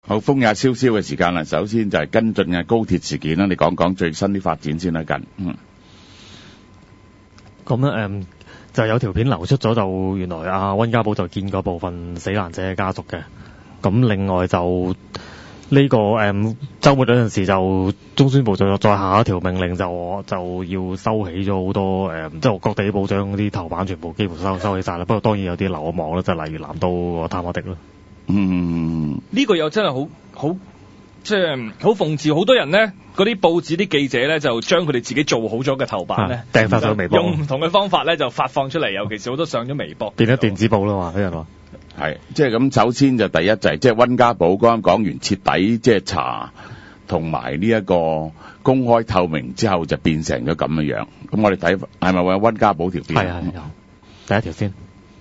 好，風也蕭蕭嘅時間啦，首先就係跟進嘅高鐵事件啦，你講講最新啲發展先啦， 咁咧就有條片流出咗，就原來溫家寶就見過部分死難者嘅家屬嘅。咁另外就呢個週末嗰陣時就中宣部就再下一條命令，就要收起咗好多即係各地報章嗰啲頭版全部幾乎收起晒啦。不過當然有啲流咗網啦，就例如南都個探馬的啦。 呢個又真係好即係好諷刺，好多人咧嗰啲報紙啲記者咧就將佢哋自己做好咗嘅頭版咧掟發上微博， 用唔同嘅方法咧就發放出嚟，尤其是好多上咗微博， 變咗電子報啦嘛，啲人話。 係，即係咁。首先就第一就係即係溫家寶剛講完徹底即係查同埋呢一個公開透明之後，就變成咗咁嘅樣。咁我哋睇係咪有溫家寶條片？ 係有第一條先。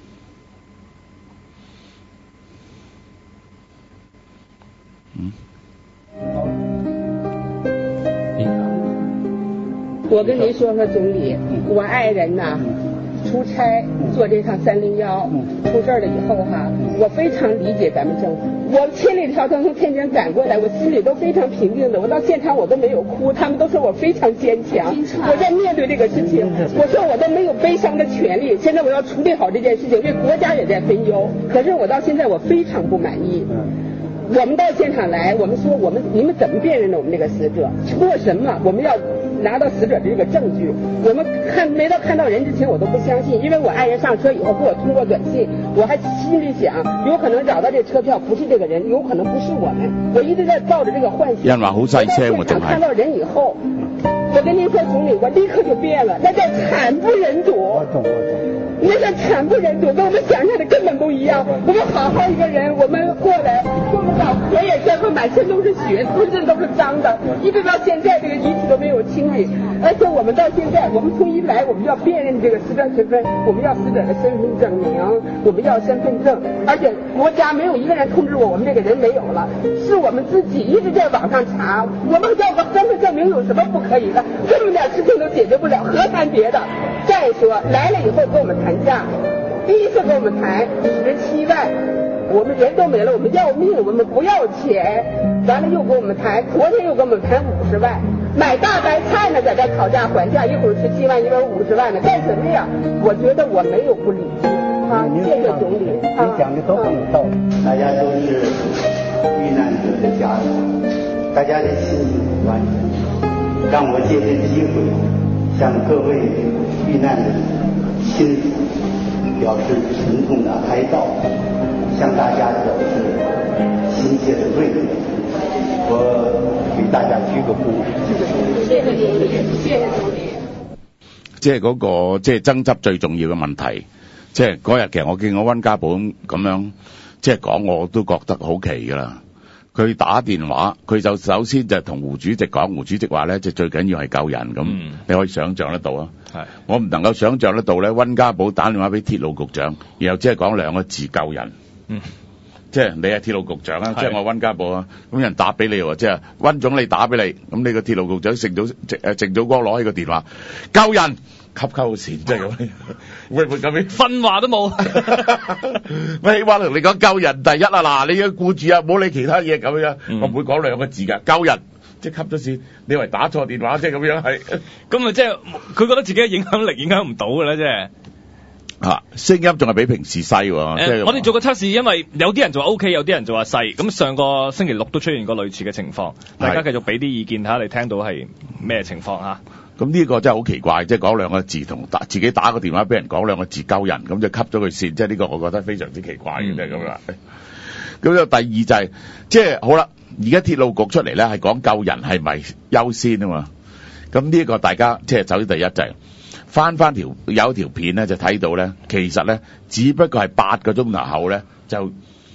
我跟您說說，總理，我愛人呐，出差坐這趟301，出事了以後哈，我非常理解咱們政府，我千里迢迢從天津趕過來，我心裡都非常平靜的，我到現場我都沒有哭，他們都說我非常堅強，我在面對這個事情，我說我都沒有悲傷的權利，現在我要處理好這件事情，因為國家也在分憂，可是我到現在我非常不滿意。我們到現場來，我們說你們怎麼辨認的我們這個死者？通過什麼？我們要拿到死者的這個證據。我們沒到看到人之前，我都不相信，因為我愛人上車以後給我通過短信，我還心裡想，有可能找到這車票不是這個人，有可能不是我們。我一直在抱着這個幻想。 人話好細車，我現場看到人以後，我跟您說，總理，我立刻就變了，那叫慘不忍睹。我懂。那叫慘不忍睹，跟我們想象的根本不一樣。我們好好一個人，我們過來，過不到河也見過滿身都是血，浑身都是髒的，一直到現在這個遺體都沒有清理。而且我們到現在，我們從一來，我們要辨認這個死者身份，我們要死者的身份證明，我們要身份證。而且國家沒有一個人通知我們這個人沒有了，是我們自己一直在網上查。我們要個身份證明有什麼不可以的？這麼點事情都解決不了，何談別的？再說來了以後跟我們談價，第一次跟我們談17萬，我們人都沒了，我們要命，我們不要錢。完了又跟我們談，昨天又跟我們談50萬，買大白菜呢，在這討價還價，一會兒17萬，一會兒50萬呢，幹什麼呀？我覺得我沒有不理智啊，謝謝總理。你講的都很有道理， 大家都是遇難者的家屬，大家的心情很完整，讓我借這機會向各位遇難的親屬表示沉痛的哀悼，向大家表示親切的慰問，我給大家鞠個躬。謝謝總理，謝謝總理。 即係嗰個即係爭執最重要嘅問題，即係嗰日其實我見我溫家寶咁樣即係講，我都覺得好奇㗎啦。佢打電話，佢就首先就同胡主席講，胡主席話咧，即係最緊要係救人咁，你可以想像得到啊。我唔能夠想像得到咧，溫家寶打電話俾鐵路局長，然後即係講2個字救人。即係你係鐵路局長啊，即係我溫家寶啊，咁人打俾你喎，即係溫總理打俾你，咁你個鐵路局長鄭祖光攞起個電話救人，吸線即係咁，會唔會咁樣？ 訓話都冇。 喂，起碼同你講救人第一啊，嗱，你要顧住啊，唔好理其他嘢咁樣，我唔會講2個字㗎，救人。即係吸咗線，你以為打錯電話即係咁樣係？ 咁啊，即係佢覺得自己嘅影響力影響唔到㗎啦，即係。 聲音仲係比平時細喎。 我哋做個測試，因為有啲人就話 OK，有啲人就話細。咁上個星期六都出現過類似嘅情況，大家繼續俾啲意見睇下，你聽到係咩情況啊？ 咁呢個真係好奇怪，即係講2個字同自己打個電話俾人講2個字救人，咁就吸咗佢線，即係呢個我覺得非常之奇怪嘅，即係咁啦。咁就第二就係即係好啦，而家鐵路局出嚟咧係講救人係咪優先啊嘛？咁呢個大家即係首先第一就係。翻有條片咧就睇到咧，其實咧只不過係8個鐘頭後咧就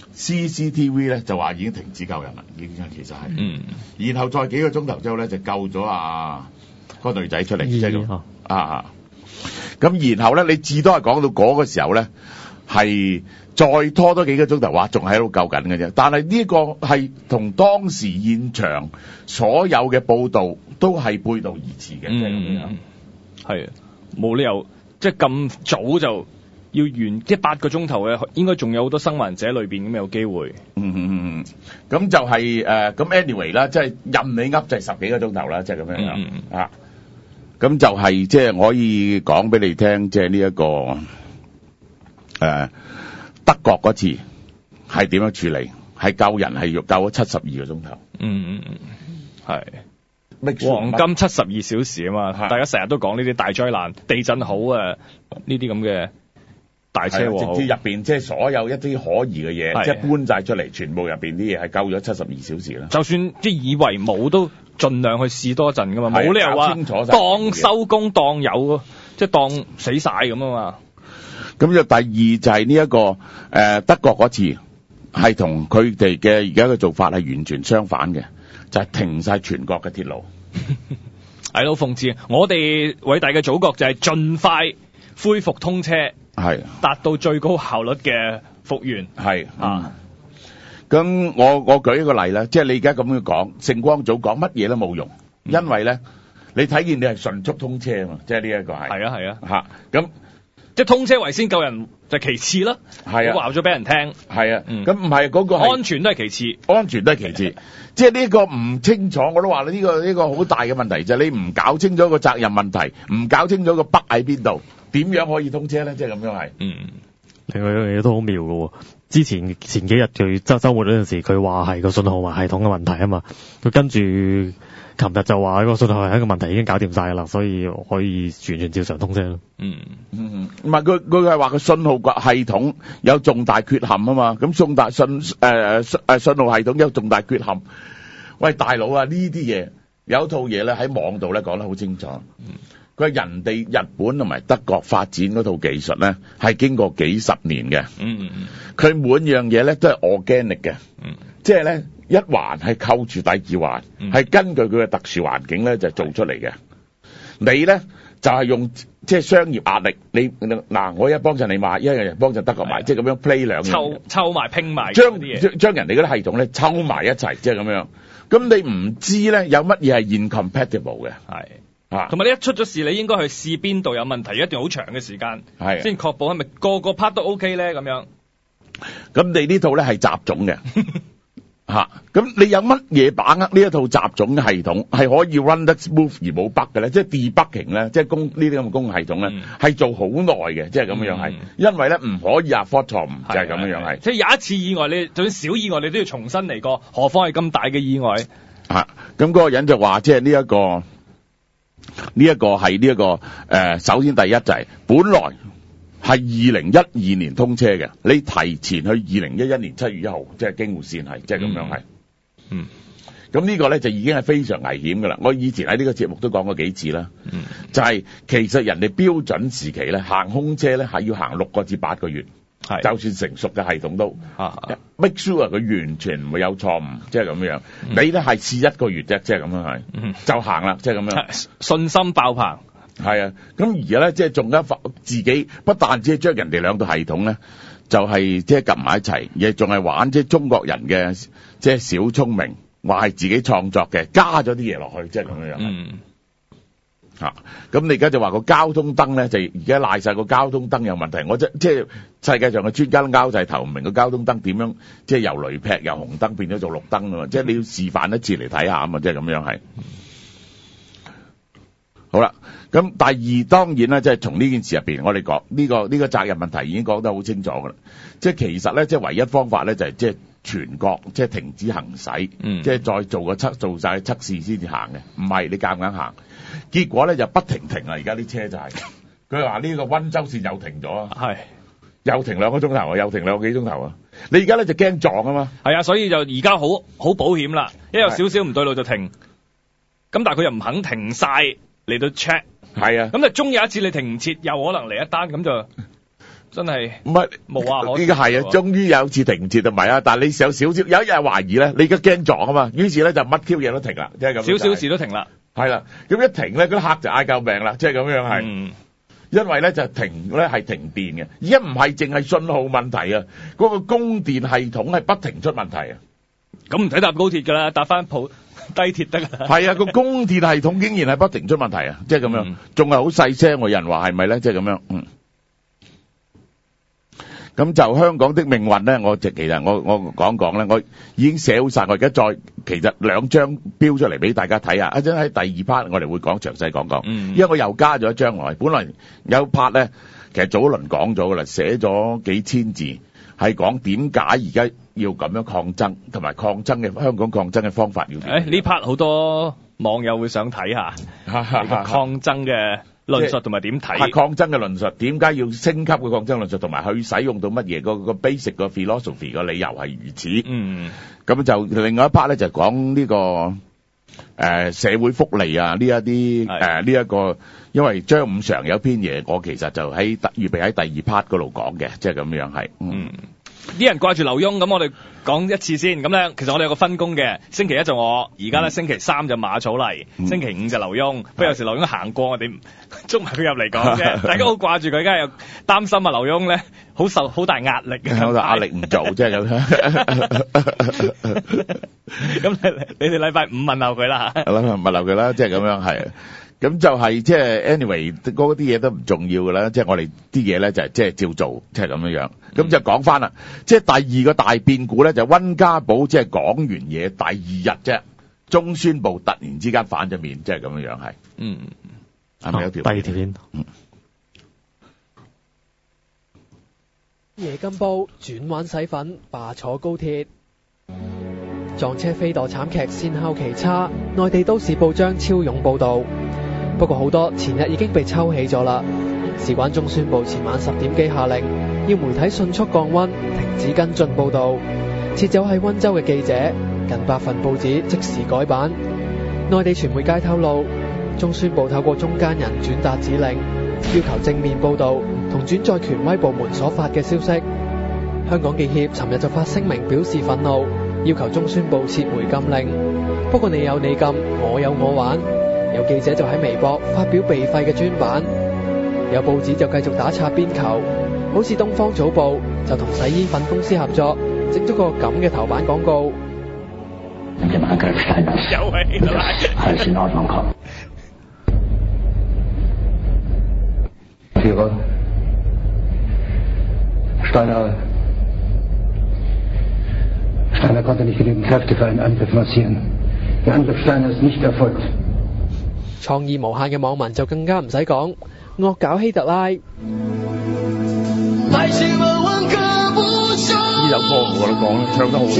CCTV 咧就話已經停止救人啦，已經其實係，然後再幾個鐘頭之後咧就救咗個女仔出嚟，即係咁咁然後咧你至多係講到嗰個時候咧係再拖多幾個鐘頭話仲喺度救緊嘅啫，但係呢個係同當時現場所有嘅報導都係背道而馳嘅，即係咁樣， 係。冇理由即係咁早就要完即係8個鐘頭嘅，應該仲有好多生還者裏邊咁有機會。 咁就係咁 anyway 啦，即係任你噏就係10幾個鐘頭啦，即係咁樣啊。咁就係即係我可以講俾你聽，即係呢一個德國嗰次係點樣處理，係救人係要救咗72個鐘頭。 係。黃金72小時啊嘛，大家成日都講呢啲大災難、地震好啊，呢啲咁嘅大車禍， 直接入邊即係所有一啲可疑嘅嘢，即係搬晒出嚟，全部入邊啲嘢係救咗72小時啦。 就算即係以為冇，都盡量去試多陣噶嘛，冇理由話當收工當有，即係當死晒咁啊嘛。咁就第二就係呢一個德國嗰次係同佢哋嘅而家嘅做法係完全相反嘅。就係停晒全國嘅鐵路， 係咯，諷刺。我哋偉大嘅祖國就係盡快恢復通車，係達到最高效率嘅復原。係咁我舉一個例啦，即係你而家咁樣講，聖光組講乜嘢都冇用，因為咧你睇見你係迅速通車啊嘛，即係呢一個係。係啊咁。即係通車為先救人就其次啦，係啊，話咗俾人聽，係啊，咁唔係嗰個安全都係其次，安全都係其次，即係呢個唔清楚，我都話呢個好大嘅問題就係你唔搞清楚個責任問題，唔搞清楚個北喺邊度，點樣可以通車咧？即係咁樣係。另外一樣嘢都好妙嘅喎，之前幾日佢週末嗰陣時，佢話係個信號系統嘅問題啊嘛，佢跟住。琴日就話個信號係一個問題已經搞掂晒啦，所以可以完全照常通車咯。唔係佢係話個信號系統有重大缺陷啊嘛，咁信號系統有重大缺陷。喂，大佬啊，呢啲嘢有套嘢咧喺網度咧講得好清楚。佢話人哋日本同埋德國發展嗰套技術咧係經過幾十年嘅。佢每樣嘢咧都係 organic 嘅。即係咧。一環係扣住第二環，係根據佢嘅特殊環境咧就做出嚟嘅。你咧就係用即係商業壓力，你嗱我一幫襯你買，一人幫襯德國買，即係咁樣 play 兩樣，湊埋拼埋，將人哋嗰啲系統咧湊埋一齊，即係咁樣。咁你唔知咧有乜嘢係 incompatible 嘅，係同埋你一出咗事，你應該去試邊度有問題，一段好長嘅時間，係先確保係咪個個 part 都 OK 咧咁樣。咁你呢套咧係雜種嘅。咁你有乜嘢把握呢一套雜種嘅系統係可以 run 得 smooth 而冇 bug 嘅咧？即係 debugging 咧，即係呢啲咁嘅工系統咧，係做好耐嘅，即係咁樣係，因為咧唔可以afford錯誤，就係咁樣係。即係有一次意外，你就算小意外，你都要重新嚟過，何況係咁大嘅意外？咁嗰個人就話，即係呢一個係首先第一就係本來。係2012年通車嘅，你提前去2011年7月1號，即係京滬線係，即係咁樣係。咁呢個咧就已經係非常危險噶啦。我以前喺呢個節目都講過幾次啦。就係其實人哋標準時期咧，行空車咧係要行6個至8個月，就算成熟嘅系統都make sure 佢完全唔會有錯誤，即係咁樣。你咧係試1個月啫，即係咁樣係，就行啦，即係咁樣。信心爆棚。係啊，咁而家咧即係仲一自己不但只係將人哋兩套系統咧，就係即係夾埋一齊，亦仲係玩即係中國人嘅即係小聰明，話係自己創作嘅，加咗啲嘢落去，即係咁樣。咁你而家就話個交通燈咧，就而家賴晒個交通燈有問題。我即係世界上嘅專家都拗晒頭，唔明個交通燈點樣即係由雷劈由紅燈變咗做綠燈啊嘛！即係你要示範一次嚟睇下啊嘛！即係咁樣係。好啦，咁第二當然啦，即係從呢件事入邊，我哋講呢個責任問題已經講得好清楚噶啦。即係其實咧，即係唯一方法咧，就係即係全國即係停止行駛，即係再做晒測試先至行嘅，唔係你夾硬行。結果咧就不停啦，而家啲車就係佢話呢個溫州線又停咗啊，係又停2個鐘頭啊，又停2個幾鐘頭啊。你而家咧就驚撞啊嘛，係啊，所以就而家好保險啦，一有少少唔對路就停。咁但係佢又唔肯停晒。嚟到 check 係啊，咁就終有一次你停唔切，又可能嚟一單，咁就真係唔係無話可說。呢個係啊，終於有一次停唔切就唔係啊，但係你有少少有一日懷疑咧，你而家驚撞啊嘛，於是咧就乜 Q 嘢都停啦，即係咁。少事都停啦，係啦，咁一停咧，嗰啲客就嗌救命啦，即係咁樣係。因為咧就停咧係停電嘅，而家唔係淨係信號問題啊，嗰個供電系統係不停出問題啊。咁唔使搭高鐵噶啦，搭翻低鐵得啦。係啊，個供電系統竟然係不停出問題啊，即係咁樣，仲係好細聲。有人話係咪咧？即係咁樣， 咁就香港的命運咧，其實我講講咧，我已經寫好晒，我而家再其實2張標出嚟俾大家睇下。一陣喺第2 part 我哋會詳細講講，因為我又加咗一張落嚟。本來有 part 咧，其實早一輪講咗噶啦，寫咗幾千字，係講點解而家要咁樣抗爭，同埋香港抗爭嘅方法要點。 呢 part 好多網友會想睇下抗爭嘅論述同埋點睇抗爭嘅論述，點解要升級嘅抗爭論述，同埋佢使用到乜嘢個 basic 個 philosophy 個理由係如此。咁就另外一 part 咧就講呢個社會福利啊，呢一啲呢一個，因為張五常有篇嘢，我其實就預備喺第2 part 嗰度講嘅，即係咁樣係。 啲人掛住劉墉，咁我哋講一次先。咁咧，其實我哋有個分工嘅，星期一就我，而家咧星期3就馬草嚟，星期5就劉墉。不過有時劉墉行過，我哋捉埋佢入嚟講啫。大家好掛住佢，梗係又擔心啊！劉墉咧好大壓力嘅， 好大壓力唔做啫咁。 咁你哋禮拜5問候佢啦嚇。 問候佢啦，即係咁樣係。咁就係即係 anyway 嗰啲嘢都唔重要㗎啦，即係我哋啲嘢咧就係即係照做，即係咁樣樣。咁就講翻啦，即係第2個大變故咧就溫家寶即係講完嘢第2日啫，中宣部突然之間反咗面，即係咁樣樣係。係咪有條？ 第2條片。 夜金煲轉彎洗粉，罷坐高鐵。撞車飛墮慘劇先後其差，內地都市報章超湧報導。不過好多前日已經被抽起咗啦。事關中宣部前晚10點幾下令，要媒體迅速降溫，停止跟進報導。撤走喺溫州嘅記者，近100份報紙即時改版。內地傳媒界透露，中宣部透過中間人轉達指令，要求正面報導同轉載權威部門所發嘅消息。香港記協尋日就發聲明表示憤怒，要求中宣部撤回禁令。不過你有你禁，我有我玩。有記者就喺微博發表被廢嘅專版，有報紙就繼續打擦邊球，好似東方早報就同洗衣粉公司合作，整咗個咁嘅頭版廣告。 Steiner konnte nicht genügend Kräfte für einen Angriff massieren. Der Angriff Steiner ist nicht erfolgt. 創意無限嘅網民就更加唔使講，惡搞希特拉。呢首歌我覺得講唱得好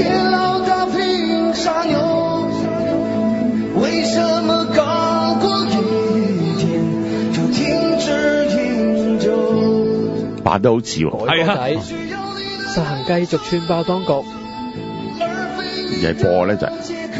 好，扮得好似喎。 係啊，實行繼續串爆當局。 而係播咧就係。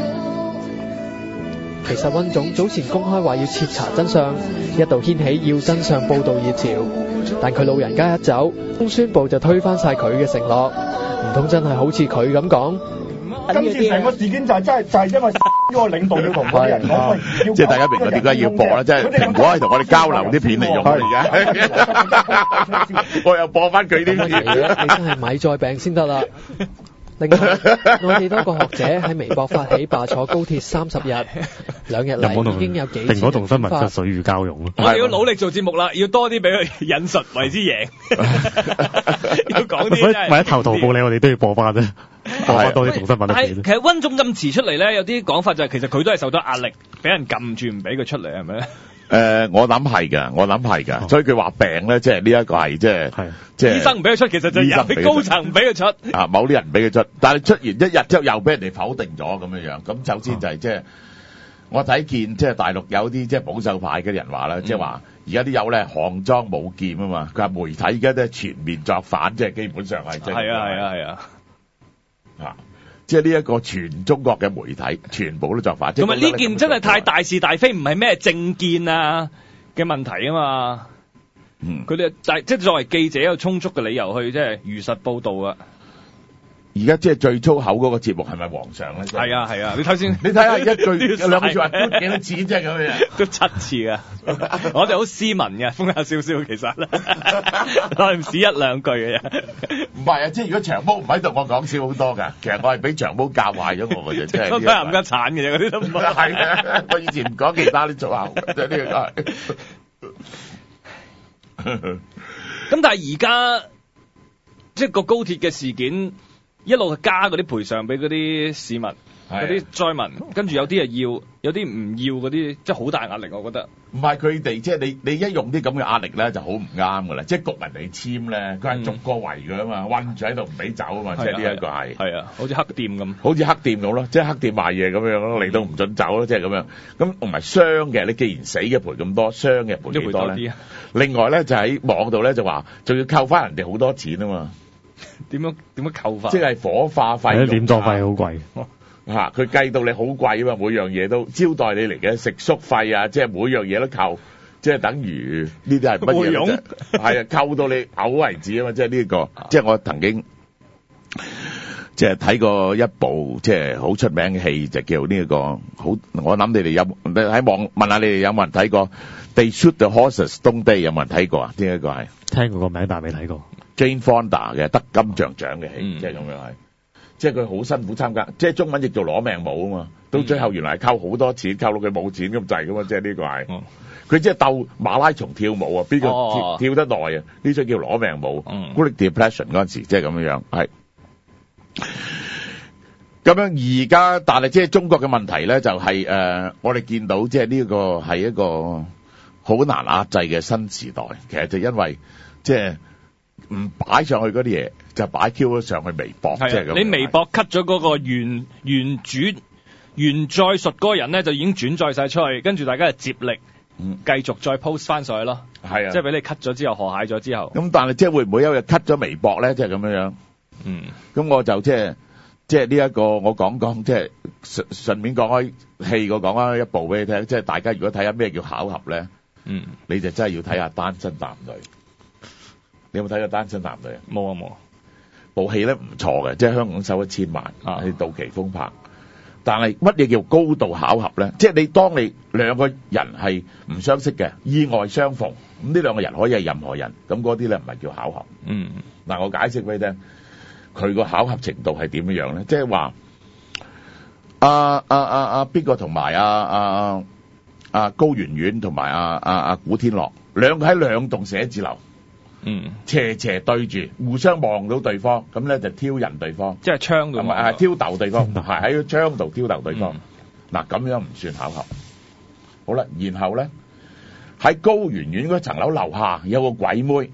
其實溫總早前公開話要徹查真相，一度掀起要真相報導熱潮，但佢老人家一走，中宣部就推翻晒佢嘅承諾，唔通真係好似佢咁講？ 今次成個事件就係因為嗰個領導要同啲人講， 即係大家明白點解要播啦，即係蘋果係同我哋交流啲片嚟用而家，我又播翻佢啲片， 你真係咪再病先得啦！另外，內地多個學者喺微博發起罷坐高鐵30日，2日嚟已經有幾千人蘋果同新聞就水乳交融咯。 我哋要努力做節目啦，要多啲俾佢引述為之贏，要講啲真係。 為咗頭圖報你，我哋都要播翻啫，播翻多啲同新聞嘅片。 其實溫總咁遲出嚟咧，有啲講法就係其實佢都係受到壓力，俾人撳住唔俾佢出嚟，係咪咧？ 我諗係㗎，所以佢話病咧，即係呢一個係即係醫生唔俾佢出，其實就由啲高層唔俾佢出。 某啲人唔俾佢出，但係出完一日之後又俾人哋否定咗咁樣。咁首先就係即係我睇見即係大陸有啲即係保守派嘅人話啦，即係話而家啲友咧項莊舞劍啊嘛，佢話媒體而家都係全面作反，即係基本上係。係啊。即係呢一個全中國嘅媒體全部都作反， 同埋呢件真係太大是大非，唔係咩政見啊嘅問題啊嘛。佢哋即係作為記者有充足嘅理由去即係如實報導啊。 而家即係最粗口嗰個節目係咪皇上咧？ 係啊，你睇先， 你睇下一句有兩句話都幾多次啫咁樣， 都7次啊！我哋好斯文嘅，風下少少其實，我唔止1兩句嘅啫。 唔係啊，即係如果長毛唔喺度，我講少好多㗎。其實我係俾長毛教壞咗我嘅啫，真係。 都係冚家鏟嘅啫，嗰啲都唔係。 係啊，我以前唔講其他啲粗口，即係呢個。 咁但係而家即係個高鐵嘅事件一路加嗰啲賠償俾嗰啲市民。嗰啲災民，跟住有啲係要，有啲唔要嗰啲，即係好大壓力，我覺得。唔係佢哋，即係你一用啲咁嘅壓力咧，就好唔啱噶啦。即係焗人哋簽咧，佢係逐個圍㗎嘛，韞住喺度唔俾走啊嘛，即係呢一個係。係啊，好似黑店咁。好似黑店咁咯，即係黑店賣嘢咁樣咯，嚟到唔準走咯，即係咁樣。咁同埋傷嘅，你既然死嘅賠咁多，傷嘅賠幾多咧？另外咧就喺網度咧就話，仲要扣翻人哋好多錢啊嘛。點樣扣法？即係火化費、 殮葬費好貴。 佢計到你好貴啊嘛，每樣嘢都招待你嚟嘅食宿費啊，即係每樣嘢都扣，即係等於呢啲係乜嘢啫？係啊，扣到你嘔為止啊嘛，即係呢個，即係我曾經即係睇過一部即係好出名嘅戲，就叫呢個好，我諗你哋有喺網問下你哋有冇人睇過 They Shoot the Horses Don't They？ 有冇人睇過啊？呢一個係聽過個名，但係未睇過。Jane Fonda 嘅得金像獎嘅戲，即係咁樣係。即係佢好辛苦參加，即係中文譯做攞命舞啊嘛，到最後原來係扣好多錢，扣到佢冇錢咁滯噶嘛，即係呢個係，佢即係鬥馬拉松跳舞啊，邊個跳得耐啊？呢種叫攞命舞，Great Depression 嗰陣時即係咁樣，係咁樣而家，但係即係中國嘅問題咧，就係我哋見到即係呢個係一個好難壓制嘅新時代，其實就因為即係唔擺上去嗰啲嘢。就擺 Q 咗上去微博，即係咁。你微博 cut 咗嗰個原載述嗰個人咧，就已經轉載晒出去，跟住大家就接力，繼續再 post 翻上去咯。係啊，即係俾你 cut 咗之後，河蟹咗之後。咁但係即係會唔會有日 cut 咗微博咧？即係咁樣樣。咁我就即係呢一個我講即係順便講開戲，我講開一部俾你聽。即係大家如果睇下咩叫巧合咧，你就真係要睇下單身男女。你有冇睇過單身男女啊？冇啊冇。部戲咧唔錯嘅，即係香港收1000萬，係杜琪峰拍。但係乜嘢叫高度巧合咧？即係當你兩個人係唔相識嘅，意外相逢，咁呢兩個人可以係任何人，咁嗰啲咧唔係叫巧合。嗱，我解釋俾你聽，佢個巧合程度係點樣咧？即係話邊個同埋高圓圓同埋古天樂兩個喺兩棟寫字樓。斜對住，互相望到對方，咁咧就挑釁對方，即係窗度，係挑逗對方，係喺個窗度挑逗對方。嗱，咁樣唔算巧合。好啦，然後咧喺高圓圓嗰層樓樓下有個鬼妹，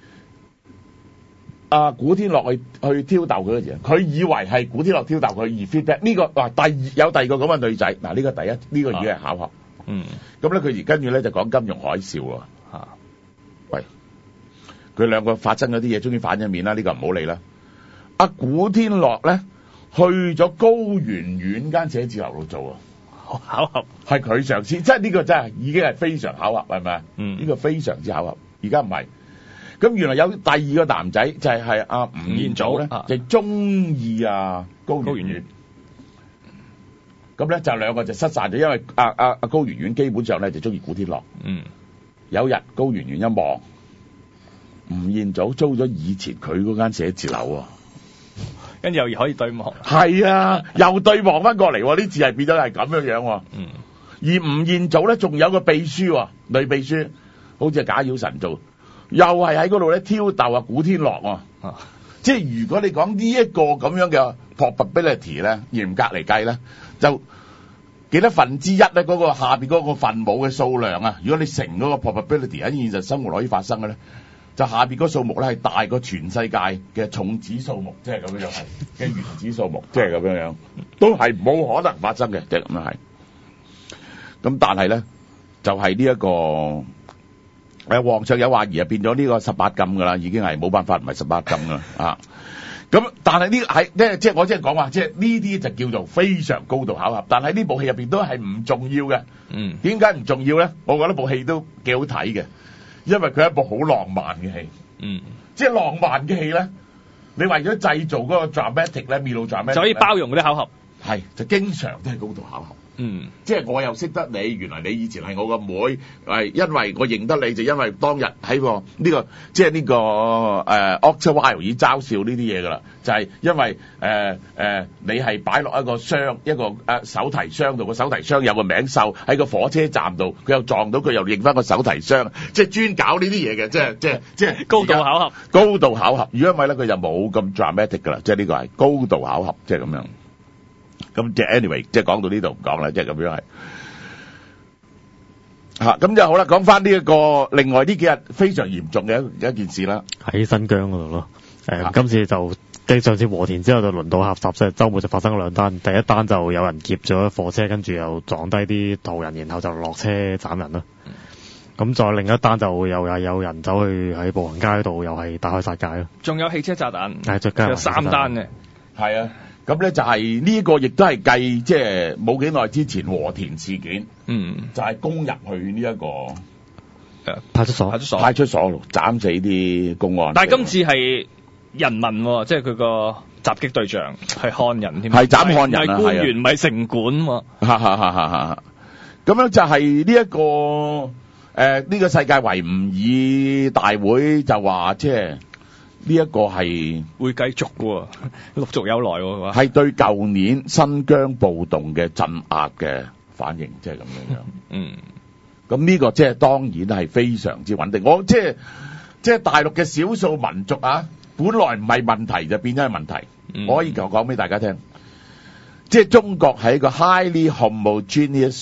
古天樂去挑逗佢嘅時候，佢以為係古天樂挑逗佢而 feedback 呢個，有第二個咁嘅女仔，嗱呢個第一呢個已經係巧合。咁咧佢跟住咧就講金融海嘯喎。喂。佢兩個發生咗啲嘢，終於反咗面啦。呢個唔好理啦。古天樂咧去咗高圓圓間寫字樓度做啊，巧合係佢上司，即係呢個真係已經係非常巧合，係咪？呢個非常之巧合。而家唔係，咁原來有第二個男仔就係吳彥祖咧，就中意高圓圓。咁咧就兩個就失散咗，因為高圓圓基本上咧就中意古天樂。有日高圓圓一望。吳彥祖租咗以前佢嗰間寫字樓啊，跟住又可以對望，係啊，又對望翻過嚟，啲字係變咗係咁樣樣。而吳彥祖咧仲有個秘書，女秘書，好似係賈曉晨做，又係喺嗰度咧挑逗古天樂。即係如果你講呢一個咁樣嘅 probability 咧，嚴格嚟計咧，就幾多分之一咧？嗰個下邊嗰個分母嘅數量啊，如果你乘嗰個 probability 喺現實生活可以發生嘅咧。就下邊嗰數目咧係大過全世界嘅重子數目，即係咁樣係嘅原子數目，即係咁樣都係冇可能發生嘅，即係咁樣係。咁但係咧就係呢一個皇上有懷疑變咗呢個18禁噶啦，已經係冇辦法唔係18禁噶啦咁但係即係我即係講話，即係呢啲就叫做非常高度巧合。但係呢部戲入邊都係唔重要嘅。點解唔重要咧？我覺得部戲都幾好睇嘅。因為佢係一部好浪漫嘅戲，即係浪漫嘅戲咧，你為咗製造嗰個 dramatic 咧，melodramatic 就可以包容嗰啲巧合， 係就經常都係高度巧合。即係我又識得你，原來你以前係我個妹，係因為我認得你，就因為當日喺個呢個即係呢個Oscar Wilde 已嘲笑呢啲嘢㗎啦，就係因為你係擺落一個箱，一個手提箱度，個手提箱有個名秀喺個火車站度，佢又撞到佢又認翻個手提箱，即係專搞呢啲嘢嘅，即係高度巧合。 高度巧合，如果唔係咧，佢就冇咁 dramatic 㗎啦，即係呢個係高度巧合，即係咁樣。咁即係 anyway， 即係講到呢度唔講啦，即係咁樣係嚇。咁就好啦，講翻呢一個另外呢幾日非常嚴重嘅一件事啦， 喺新疆嗰度咯。今次就繼上次和田之後就輪到合集，即係週末就發生咗兩單。第一單就有人劫咗火車，跟住又撞低啲途人，然後就落車斬人啦。咁再另一單就又係有人走去喺步行街度，又係大開殺戒咯。 仲有汽車炸彈， 有 3單嘅， 係啊。咁咧就係呢個亦都係繼即係冇幾耐之前和田事件，就係攻入去呢一個派出所度斬死啲公安。 但係今次係人民，即係佢個襲擊對象係漢人添， 係斬漢人， 唔係官員，唔係城管喎。 咁樣就係呢一個呢個世界維吾爾大會就話即係。呢一個係會繼續喎，陸續有來喎， 係對舊年新疆暴動嘅鎮壓嘅反應，即係咁樣。咁呢個即係當然係非常之穩定。我即係大陸嘅少數民族啊，本來唔係問題就變咗係問題。我可以講俾大家聽，即係中國係一個 highly homogeneous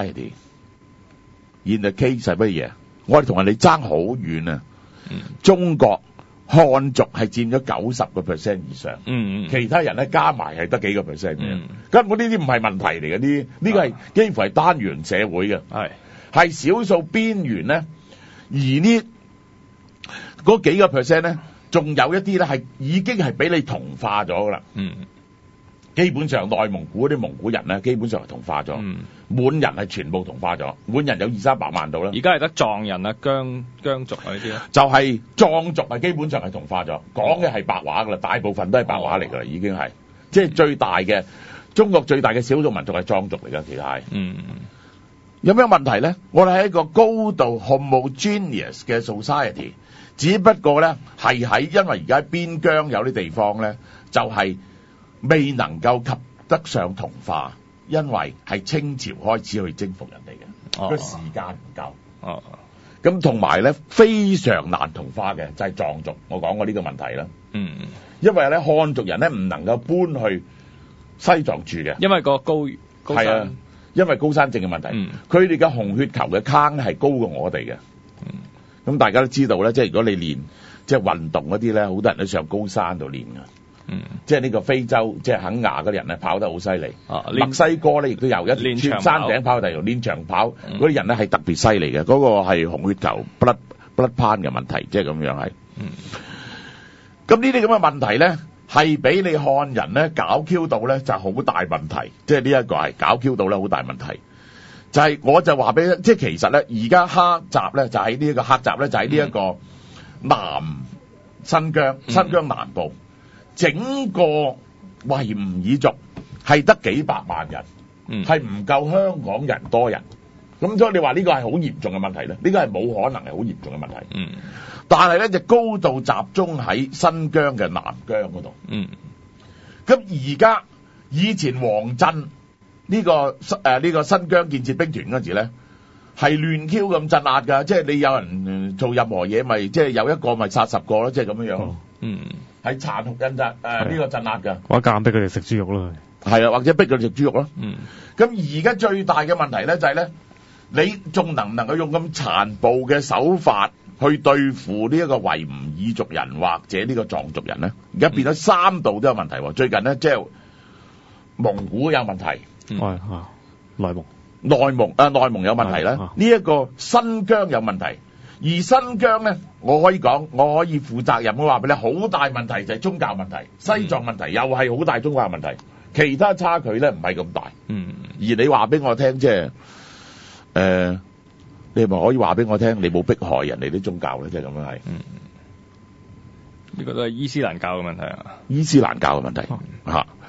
society。In the case 係乜嘢？我哋同人哋爭好遠啊！中國漢族係佔咗90% 以上，其他人咧加埋係得幾個 percent 嘅，根本呢啲唔係問題嚟嘅，呢個係幾乎係單元社會嘅，係少數邊緣咧，而呢嗰幾個 percent 咧，仲有一啲咧係已經係俾你同化咗噶啦，基本上內蒙古嗰啲蒙古人咧，基本上係同化咗，滿人係全部同化咗，滿人有200-300萬度啦。 而家係得藏人啊、羌族啊呢啲咧， 就係藏族係基本上係同化咗，講嘅係白話噶啦，大部分都係白話嚟噶啦，已經係，即係最大嘅中國最大嘅少數民族係藏族嚟噶，其實係。有咩問題咧？我哋係一個高度 homogeneous 嘅 society， 只不過咧係因為而家邊疆有啲地方咧就係未能夠及得上同化，因為係清朝開始去征服人哋嘅，個時間唔夠。咁同埋咧非常難同化嘅就係藏族，我講過呢個問題啦。因為咧漢族人咧唔能夠搬去西藏住嘅， 因為個高山。 係啊，因為高山症嘅問題，佢哋嘅紅血球嘅坑係高過我哋嘅。咁大家都知道咧，即係如果你練即係運動嗰啲咧，好多人都上高山度練㗎。即係呢個非洲即係肯亞嗰啲人咧跑得好犀利，墨西哥咧亦都有一穿山頂跑第二度練長跑，嗰啲人咧係特別犀利嘅，嗰個係紅血球 blood pan 嘅問題，即係咁樣係。咁呢啲咁嘅問題咧係俾你漢人咧搞 Q 到咧就好大問題，即係呢一個係搞 Q 到咧好大問題。就係我就話俾你，即係其實咧而家黑閘咧就喺呢一個黑閘咧就喺呢一個南新疆南部。整個維吾爾族係得幾百萬人，係唔夠香港人多人，咁所以你話呢個係好嚴重嘅問題咧？呢個係冇可能係好嚴重嘅問題。但係咧就高度集中喺新疆嘅南疆嗰度。咁而家以前王震呢個新疆建設兵團嗰時咧係亂 Q 咁鎮壓㗎，即係你有人做任何嘢咪即係有一個咪殺10個咯，即係咁樣樣。係殘酷鎮壓呢個鎮壓㗎，或者硬逼佢哋食豬肉咯，係啊，或者逼佢哋食豬肉咯。咁而家最大嘅問題咧就係咧，你仲能唔能夠用咁殘暴嘅手法去對付呢一個維吾爾族人或者呢個藏族人咧？而家變咗3度都有問題喎。最近咧即係蒙古有問題，內蒙有問題啦。呢一個新疆有問題。而新疆咧，我可以負責任，我話俾你，好大問題就係宗教問題，西藏問題又係好大宗教問題，其他差距咧唔係咁大。而你話俾我聽，即係你咪可以話俾我聽，你冇迫害人哋啲宗教咧，即係咁樣係。呢個都係伊斯蘭教嘅問題啊！伊斯蘭教嘅問題嚇。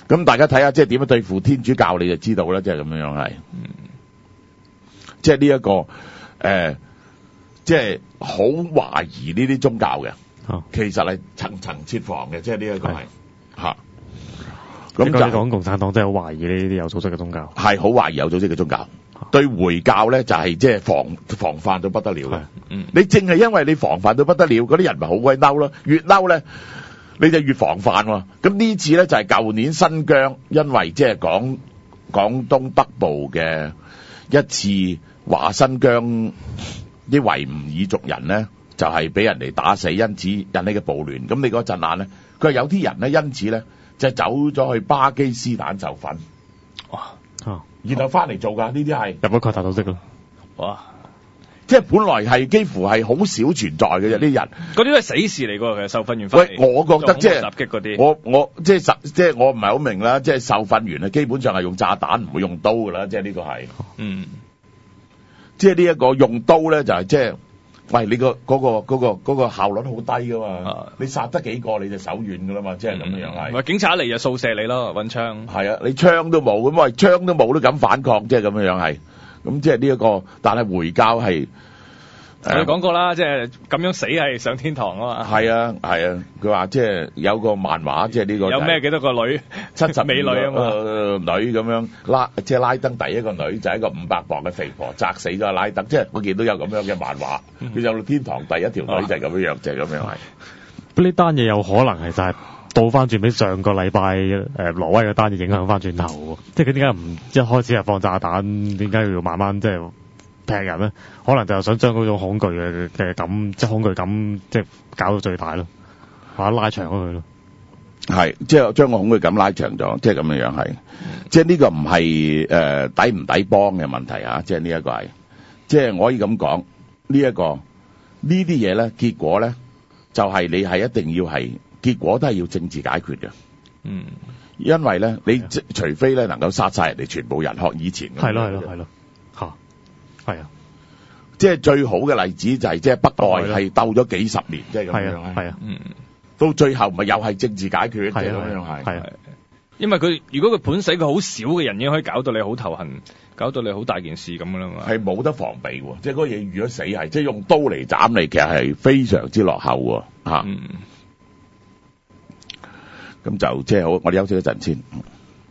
咁大家睇下即係點樣對付天主教，你就知道啦，即係咁樣係。即係呢一個即係好懷疑呢啲宗教嘅，其實係層層設防嘅，即係呢一個係嚇。咁就講共產黨真係好懷疑呢啲有組織嘅宗教， 係好懷疑有組織嘅宗教。對回教咧就係即係防範到不得了嘅。你正係因為你防範到不得了，嗰啲人咪好鬼嬲咯，越嬲咧你就越防範喎。咁呢次咧就係舊年新疆，因為即係廣東北部嘅一次話新疆啲維吾爾族人咧就係俾人哋打死，因此引起嘅暴亂。咁你嗰陣眼咧，佢話有啲人咧因此咧就走咗去巴基斯坦受訓。然後翻嚟做㗎，呢啲係入咗蓋達組織咯。 哇！ 即係本來係幾乎係好少存在嘅啫，啲人嗰啲都係死事嚟㗎，其實受訓完翻嚟。 喂，我覺得即係襲擊嗰啲， 我即係我唔係好明啦。即係受訓完啊，基本上係用炸彈，唔會用刀㗎啦。即係呢個係，即係呢一個用刀咧，就係即係，喂，你嗰個效率好低㗎嘛。你殺得幾個你就手軟㗎啦嘛，即係咁樣係。 喂，警察嚟就掃射你咯，揾槍。係啊，你槍都冇咁，喂，槍都冇都敢反抗，即係咁樣係。咁即係呢一個，但係回教係。 我哋講過啦，即係咁樣死係上天堂啊嘛。 係啊，佢話即係有個漫畫，即係呢個有咩幾多個女70美女啊嘛， 女咁樣即係拉登第一個女就係一個500磅嘅肥婆砸死咗拉登，即係我見到有咁樣嘅漫畫，佢有天堂第一條女就係咁樣，就係咁樣係。 呢單嘢有可能係就係倒翻轉俾上個禮拜挪威嘅單嘢影響翻轉頭喎，即係佢點解唔一開始係放炸彈，點解要慢慢即係劈人咧？可能就係想將嗰種恐懼嘅感，即係恐懼感，即係搞到最大咯，或者拉長咗佢咯。係， 即係將個恐懼感拉長咗，即係咁樣樣係。即係呢個唔係抵唔抵幫嘅問題啊！即係呢一個係，即係我可以咁講，呢啲嘢咧，結果咧就係你係一定要係，結果都係要政治解決嘅。因為咧，你除非咧能夠殺晒人哋全部人，學以前咁。 係咯，嚇，係啊。 即係最好嘅例子就係即係北愛係鬥咗幾十年，即係咁樣。 係啊， 到最後咪又係政治解決，即係咁樣係。 係啊，因為如果佢盤死佢好少嘅人，已經可以搞到你好頭痕，搞到你好大件事咁噶啦嘛。係冇得防備喎，即係嗰嘢如果死係即係用刀嚟斬你，其實係非常之落後喎嚇。咁就即係好，我哋休息一陣先。